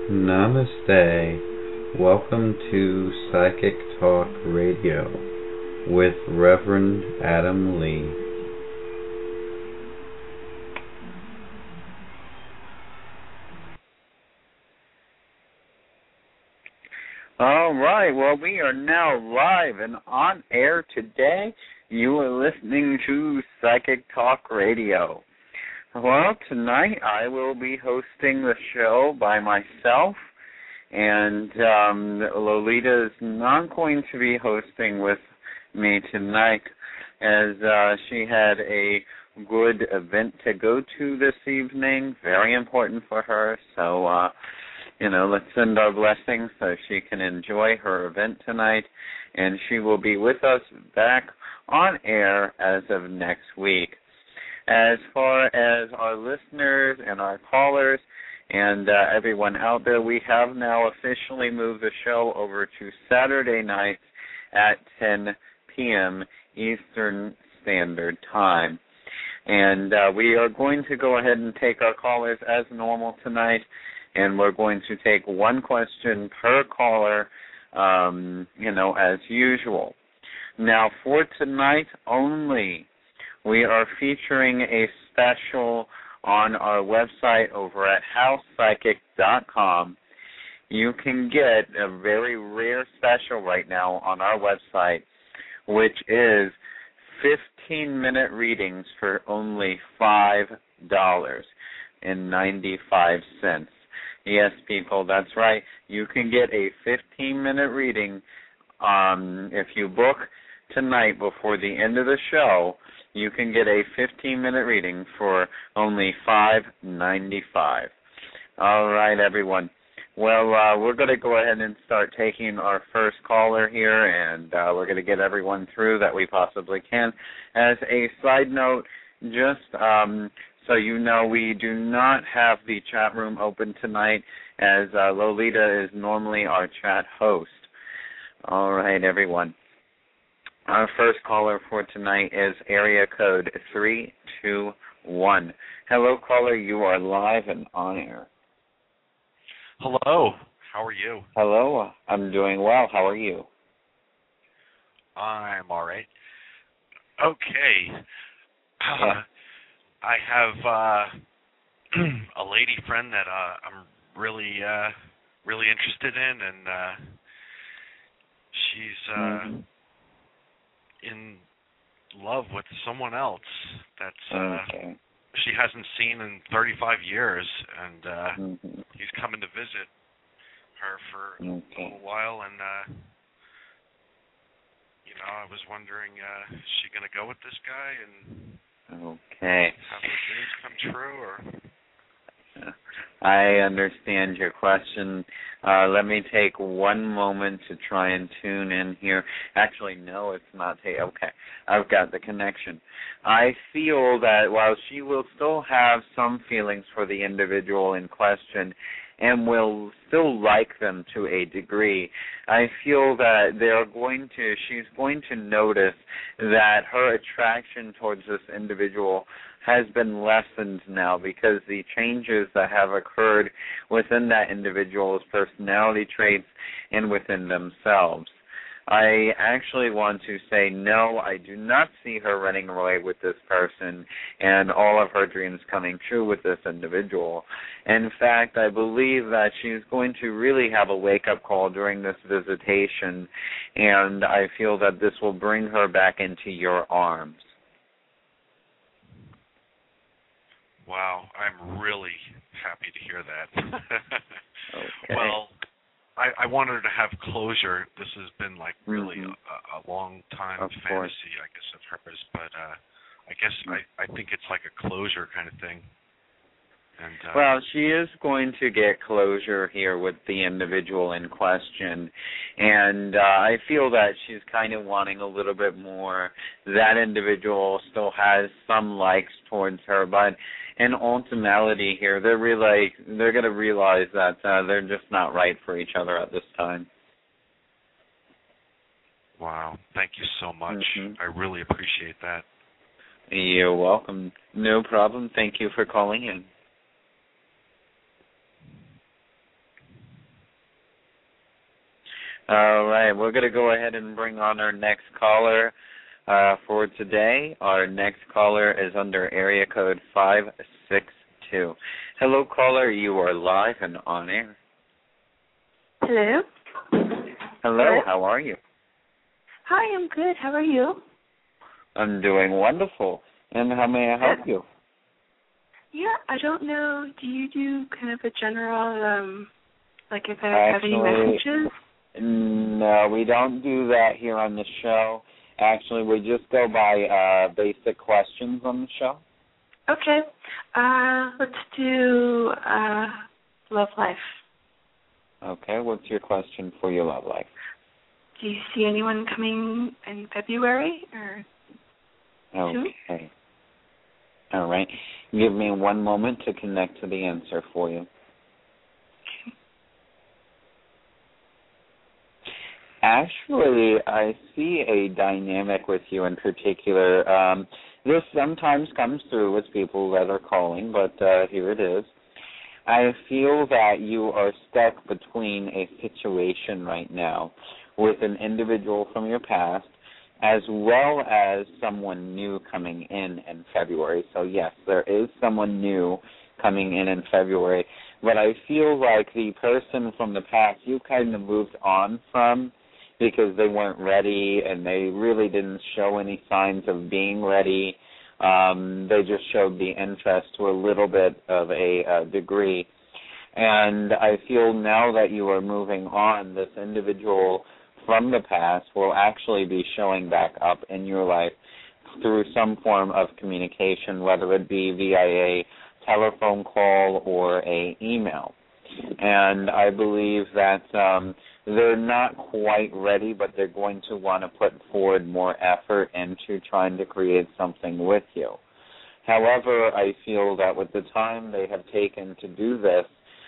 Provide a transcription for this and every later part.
Namaste. Welcome to Psychic Talk Radio with Reverend Adam Lee. All right, well, we are now live and on air today. You are listening to Psychic Talk Radio. Well, tonight I will be hosting the show by myself, and Lolita is not going to be hosting with me tonight as she had a good event to go to this evening, very important for her, so let's send our blessings so she can enjoy her event tonight, and she will be with us back on air as of next week. As far as our listeners and our callers and everyone out there, we have now officially moved the show over to Saturday nights at 10 p.m. Eastern Standard Time. And we are going to go ahead and take our callers as normal tonight, and we're going to take one question per caller, as usual. Now, for tonight only, we are featuring a special on our website over at housepsychic.com. You can get a very rare special right now on our website, which is 15-minute readings for only $5.95. Yes, people, that's right. You can get a 15-minute reading if you book tonight before the end of the show. You can get a 15-minute reading for only $5.95. All right, everyone. Well, we're going to go ahead and start taking our first caller here, and we're going to get everyone through that we possibly can. As a side note, just so you know, we do not have the chat room open tonight, as Lolita is normally our chat host. All right, everyone. Our first caller for tonight is area code 321. Hello, caller. You are live and on air. Hello. How are you? Hello. I'm doing well. How are you? I'm all right. Okay. I have a lady friend that I'm really interested in, and she's in love with someone else that's she hasn't seen in 35 years, and he's coming to visit her for a little while, and I was wondering, is she going to go with this guy and have her dreams come true, or? I understand your question. Let me take one moment to try and tune in here. Actually, no, it's not. Okay, I've got the connection. I feel that while she will still have some feelings for the individual in question and will still like them to a degree, I feel that she's going to notice that her attraction towards this individual has been lessened now because the changes that have occurred within that individual's personality traits and within themselves. I actually want to say no, I do not see her running away with this person and all of her dreams coming true with this individual. In fact, I believe that she's going to really have a wake-up call during this visitation, and I feel that this will bring her back into your arms. Wow, I'm really happy to hear that. Okay. Well, I wanted her to have closure. This has been really a long time fantasy, I guess, of hers, but I guess I think it's like a closure kind of thing. And, well, she is going to get closure here with the individual in question, and I feel that she's kind of wanting a little bit more. That individual still has some likes towards her, but in ultimately here, they're going to realize that they're just not right for each other at this time. Wow, thank you so much. I really appreciate that. You're welcome. No problem. Thank you for calling in. All right, we're going to go ahead and bring on our next caller for today. Our next caller is under area code 562. Hello, caller. You are live and on air. Hello. Hello. How are you? Hi, I'm good. How are you? I'm doing wonderful. And how may I help you? Yeah, I don't know. Do you do kind of a general, like if I have any messages? No, we don't do that here on the show. Actually, we just go by basic questions on the show. Okay. Let's do love life. Okay, what's your question for your love life? Do you see anyone coming in February or soon? Okay. All right. Give me one moment to connect to the answer for you. Actually, I see a dynamic with you in particular. This sometimes comes through with people that are calling, but here it is. I feel that you are stuck between a situation right now with an individual from your past as well as someone new coming in February. So, yes, there is someone new coming in February, but I feel like the person from the past you kind of moved on from because they weren't ready and they really didn't show any signs of being ready. They just showed the interest to a little bit of a degree. And I feel now that you are moving on, this individual from the past will actually be showing back up in your life through some form of communication, whether it be via a telephone call or a email. And I believe that they're not quite ready, but they're going to want to put forward more effort into trying to create something with you. However, I feel that with the time they have taken to do this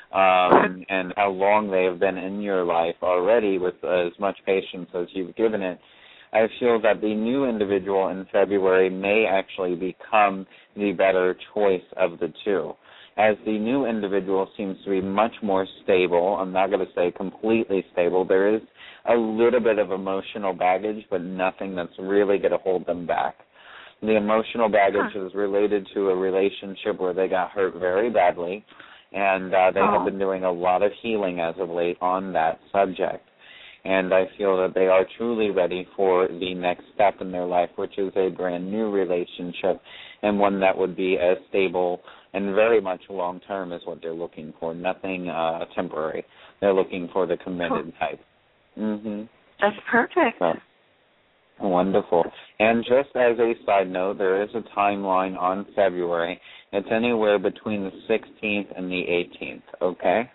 and how long they have been in your life already with as much patience as you've given it, I feel that the new individual in February may actually become the better choice of the two. As the new individual seems to be much more stable, I'm not going to say completely stable, there is a little bit of emotional baggage, but nothing that's really going to hold them back. The emotional baggage is related to a relationship where they got hurt very badly, and they have been doing a lot of healing as of late on that subject. And I feel that they are truly ready for the next step in their life, which is a brand new relationship and one that would be as stable and very much long-term is what they're looking for, nothing temporary. They're looking for the committed type. Mm-hmm. That's perfect. So, wonderful. And just as a side note, there is a timeline on February. It's anywhere between the 16th and the 18th, okay?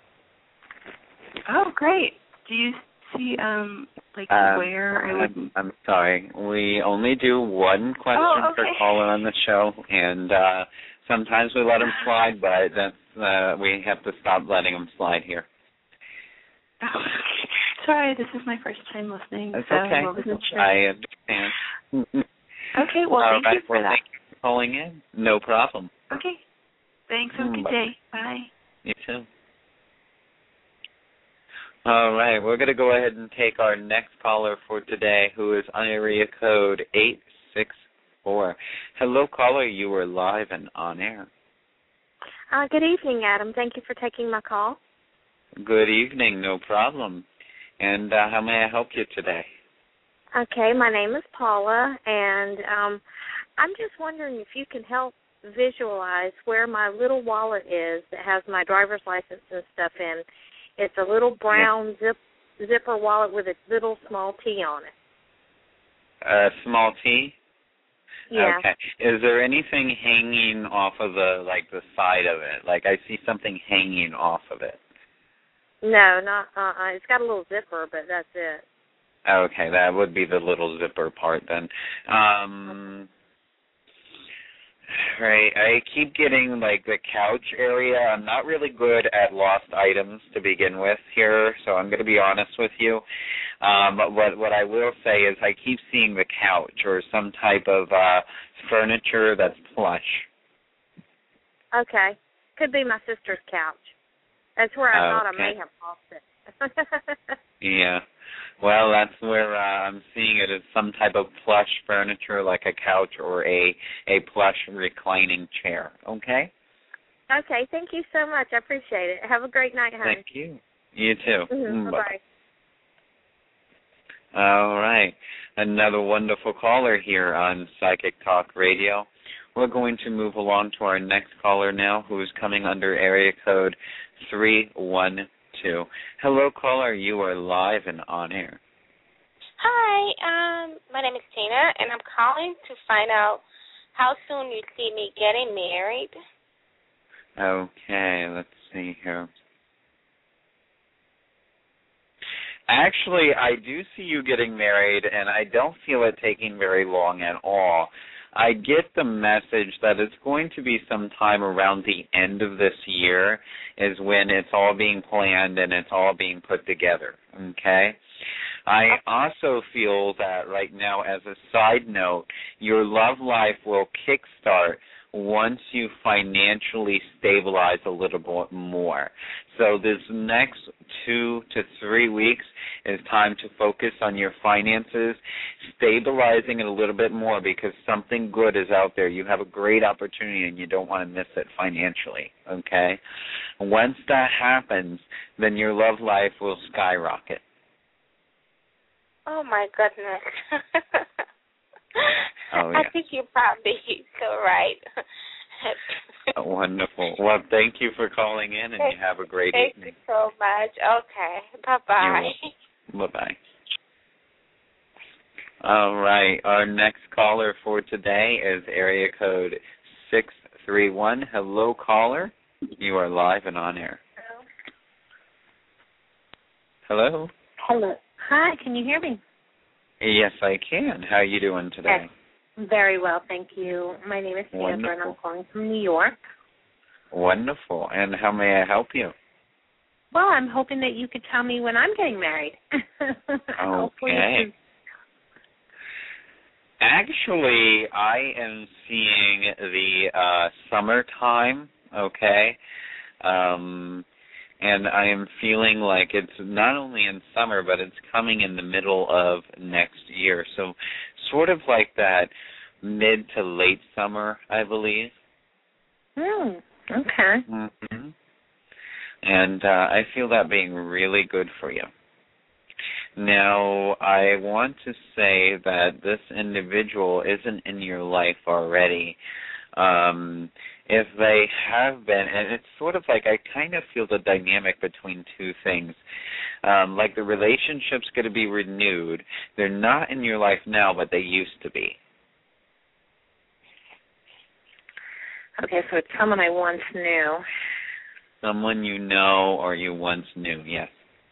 Oh, great. Do you see, where I would... I'm sorry. We only do one question per caller on the show, and sometimes we let them slide, but that's we have to stop letting them slide here. Oh, sorry, this is my first time listening, That's so okay. I wasn't sure. I understand. Okay, well, thank you for that. Thank you for calling in. No problem. Okay. Thanks. Have a good day. Bye. You too. All right, we're going to go ahead and take our next caller for today, who is on area code 864. Hello, caller. You are live and on air. Good evening, Adam. Thank you for taking my call. Good evening. No problem. And how may I help you today? Okay, my name is Paula, and I'm just wondering if you can help visualize where my little wallet is that has my driver's license and stuff in. It's a little brown zipper wallet with a little small T on it. A small T? Yeah. Okay. Is there anything hanging off of the side of it? Like I see something hanging off of it. No, not it's got a little zipper, but that's it. Okay, that would be the little zipper part then. Right, I keep getting the couch area. I'm not really good at lost items to begin with here, so I'm going to be honest with you. But what I will say is I keep seeing the couch or some type of furniture that's plush. Okay, could be my sister's couch. That's where I thought I may have lost it. Yeah. Well, that's where I'm seeing it as some type of plush furniture like a couch or a plush reclining chair. Okay? Okay, thank you so much. I appreciate it. Have a great night, honey. Thank you. You too. Mm-hmm. Bye-bye. All right. Another wonderful caller here on Psychic Talk Radio. We're going to move along to our next caller now, who is coming under area code 312. Hello, caller. You are live and on air. Hi, my name is Tina, and I'm calling to find out how soon you see me getting married. Okay, let's see here. Actually, I do see you getting married, and I don't feel it taking very long at all. I get the message that it's going to be sometime around the end of this year is when it's all being planned and it's all being put together, okay? I also feel that right now, as a side note, your love life will kickstart once you financially stabilize a little bit more. So this next 2 to 3 weeks is time to focus on your finances, stabilizing it a little bit more because something good is out there. You have a great opportunity and you don't want to miss it financially, okay? Once that happens, then your love life will skyrocket. Oh, my goodness. Oh, yeah. I think you're probably so right. Wonderful. Well, thank you for calling in, and you have a great evening. Thank you so much. Okay. Bye-bye. Bye-bye. All right. Our next caller for today is area code 631. Hello, caller. You are live and on air. Hello? Hello. Hi, can you hear me? Yes, I can. How are you doing today? Very well, thank you. My name is Sandra, and I'm calling from New York. Wonderful. And how may I help you? Well, I'm hoping that you could tell me when I'm getting married. Okay. Actually, I am seeing the summertime, okay? And I am feeling like it's not only in summer, but it's coming in the middle of next year. So sort of like that mid to late summer, I believe. Okay. Mm-hmm. And I feel that being really good for you. Now, I want to say that this individual isn't in your life already. If they have been, and it's sort of like I kind of feel the dynamic between two things. Like the relationship's going to be renewed. They're not in your life now, but they used to be. Okay, so it's someone I once knew. Someone you know or you once knew, yes.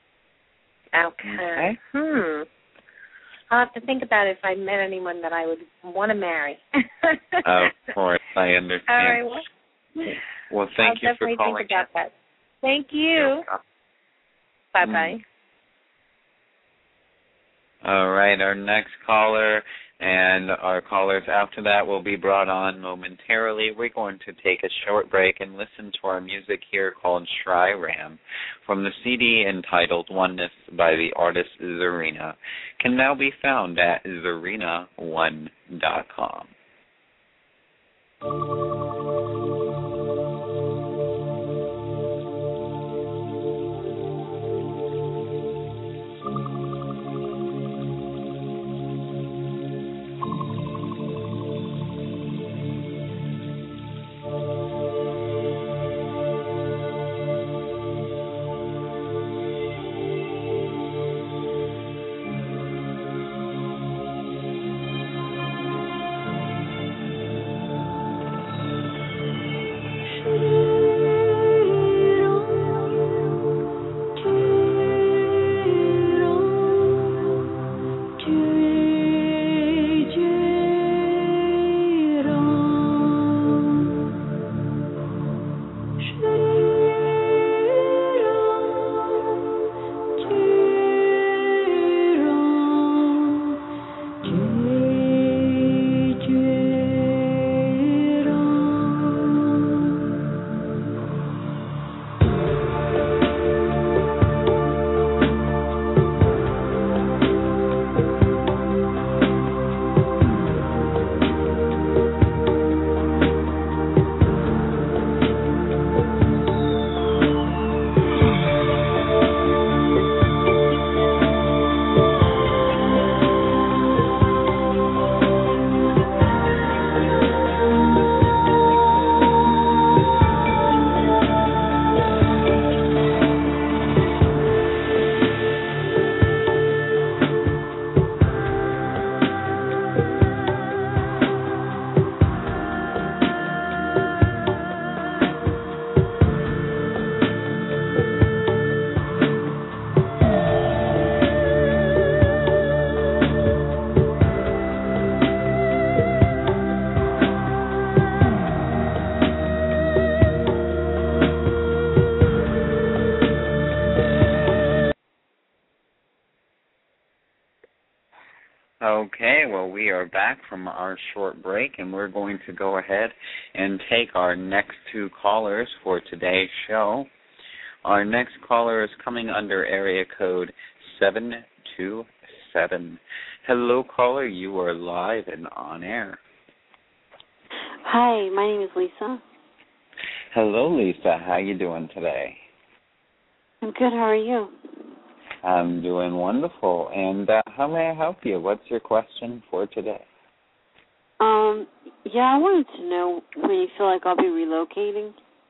Okay. I'll have to think about if I met anyone that I would want to marry. Of course, I understand. All right. Well, thank you for calling. I'll definitely think about that. Thank you. Bye-bye. All right, our next caller and our callers after that will be brought on momentarily. We're going to take a short break and listen to our music here called Shri Ram from the CD entitled Oneness by the artist Zarina. Can now be found at zarina1.com. Okay, well, we are back from our short break, and we're going to go ahead and take our next two callers for today's show. Our next caller is coming under area code 727. Hello, caller. You are live and on air. Hi, my name is Lisa. Hello, Lisa. How you doing today? I'm good. How are you? I'm doing wonderful. And how may I help you? What's your question for today? Yeah, I wanted to know when you feel like I'll be relocating.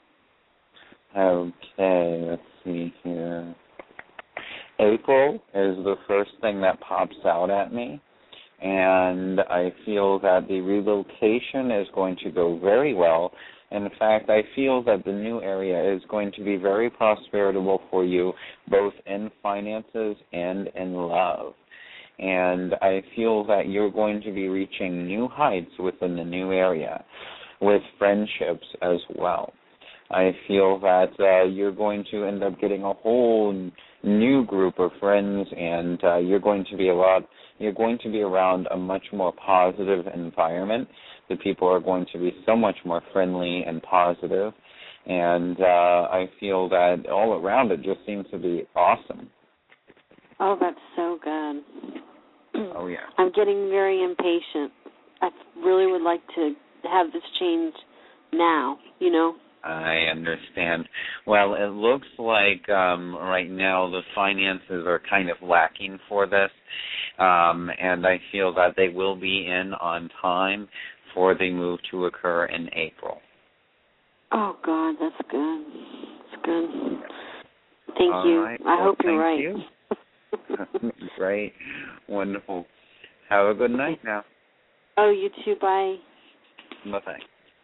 Okay, let's see here. April is the first thing that pops out at me, and I feel that the relocation is going to go very well. In fact, I feel that the new area is going to be very prosperable for you, both in finances and in love. And I feel that you're going to be reaching new heights within the new area, with friendships as well. I feel that you're going to end up getting a whole new group of friends, and you're going to be around a much more positive environment. The people are going to be so much more friendly and positive, and I feel that all around it just seems to be awesome. Oh, that's so good. Oh, yeah. I'm getting very impatient. I really would like to have this change now, you know? I understand. Well, it looks like right now the finances are kind of lacking for this, and I feel that they will be in on time for the move to occur in April. Oh, God, that's good. That's good. Thank you. Right. I hope you're right. You. Great. Wonderful. Have a good night now. Oh, you too. Bye. Bye-bye.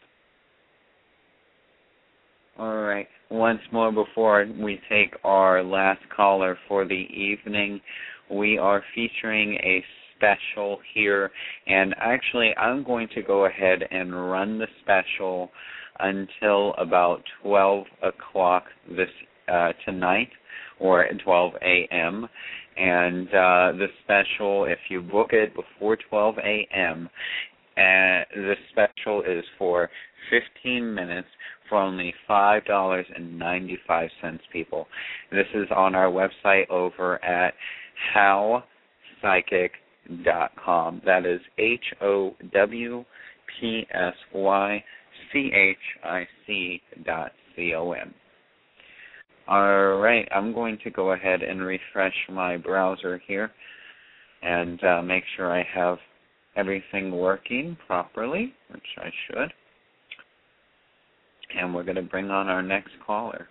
All right. Once more before we take our last caller for the evening, we are featuring a special here, and actually I'm going to go ahead and run the special until about 12 o'clock tonight, or at 12 a.m., and the special, if you book it before 12 a.m., the special is for 15 minutes for only $5.95, people. This is on our website over at howpsychic.com. That is HOWPSYCHIC.com. All right, I'm going to go ahead and refresh my browser here and make sure I have everything working properly, which I should. And we're going to bring on our next caller.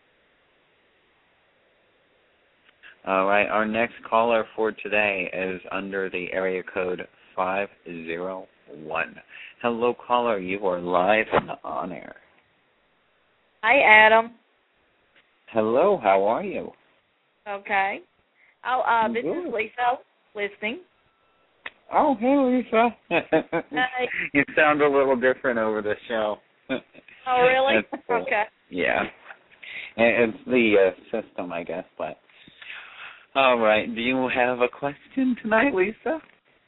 All right, our next caller for today is under the area code 501. Hello, caller. You are live and on air. Hi, Adam. Hello, how are you? Okay. This is Lisa, listening. Oh, hey, Lisa. Hi. You sound a little different over the show. Oh, really? Cool. Okay. Yeah. It's the system, I guess. But all right. Do you have a question tonight, Lisa?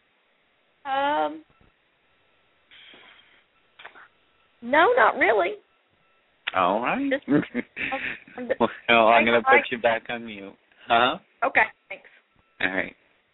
No, not really. All right. Well, I'm going to put you back on mute. Huh? Okay, thanks. All right.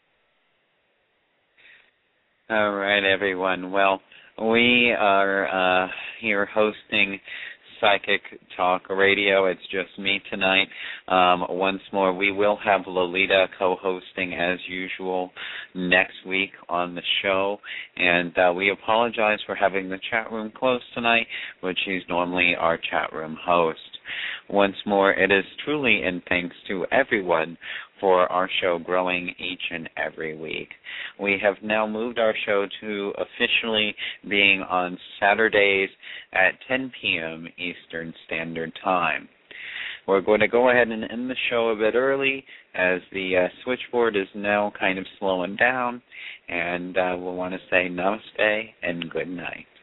All right, everyone. Well, we are here hosting Psychic Talk Radio. It's just me tonight. Once more, we will have Lolita co-hosting as usual next week on the show. And we apologize for having the chat room closed tonight, but she's normally our chat room host. Once more, it is truly in thanks to everyone for our show growing each and every week. We have now moved our show to officially being on Saturdays at 10 p.m. Eastern Standard Time. We're going to go ahead and end the show a bit early as the switchboard is now kind of slowing down, and we'll want to say namaste and good night.